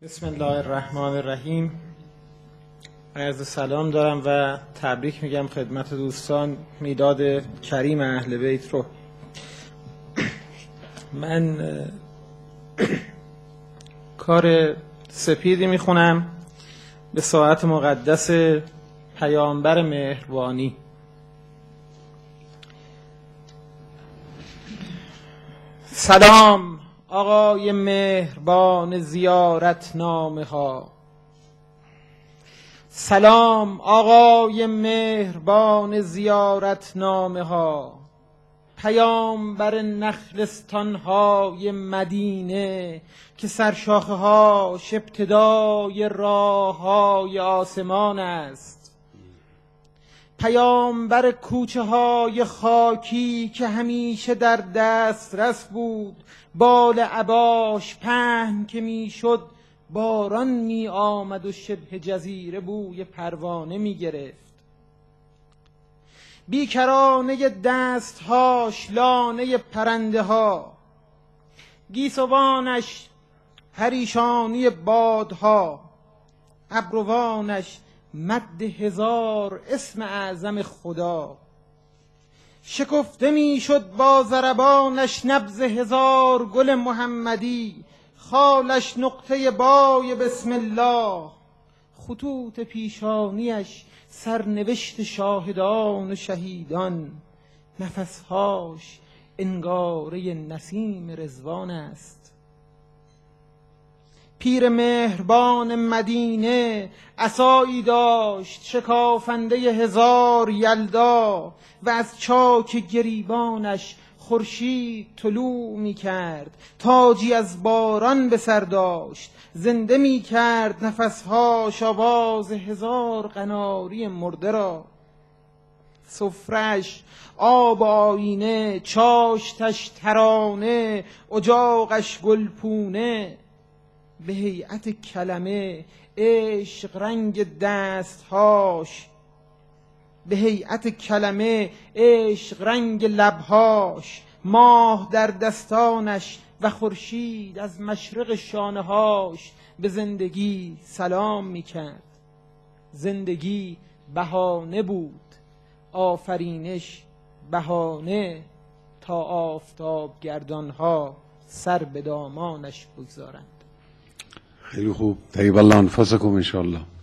بسم الله الرحمن الرحیم. عرض سلام دارم و تبریک میگم خدمت دوستان میلاد کریم اهل بیت رو. من کار سپیدی میخونم به ساعت مقدس پیامبر مهربانی. سلام آقای مهربان زیارت نامه ها، سلام آقای مهربان زیارت نامه ها، پیامبر نخلستان های مدینه که سرشاخه هاش ابتدای راه های آسمان است، پیامبر کوچه های خاکی که همیشه در دسترس بود، بال عباش پهن که میشد باران می آمد و شبه جزیره بوی پروانه می گرفت، بیکرانه دستهاش لانه پرنده ها، گیسوانش پریشانی بادها، ابروانش مد هزار اسم اعظم خدا، شکفته می شد با ضربانش نبض هزار گل محمدی، خالش نقطه بای بسم الله، خطوط پیشانیش سرنوشت شاهدان و شهیدان، نفسهاش انگاره نسیم رضوان است. پیر مهربان مدینه عصایی داشت شکافنده هزار یلدا و از چاک گریبانش خورشید طلوع می کرد، تاجی از باران به سر داشت، زنده می کرد نفسهاش آواز هزار قناری مرده را، سفرش آب آینه، چاشتش ترانه، اجاقش گلپونه، به هیئت کلمه عشق رنگ دستهاش، به هیئت کلمه عشق رنگ لبهاش، ماه در دستانش و خورشید از مشرق شانهاش به زندگی سلام میکرد. زندگی بهانه بود، آفرینش بهانه، تا آفتاب گردانها سر به دامانش بگذارند. خیلی خوب. طیب الله انفسکم ان شاء الله.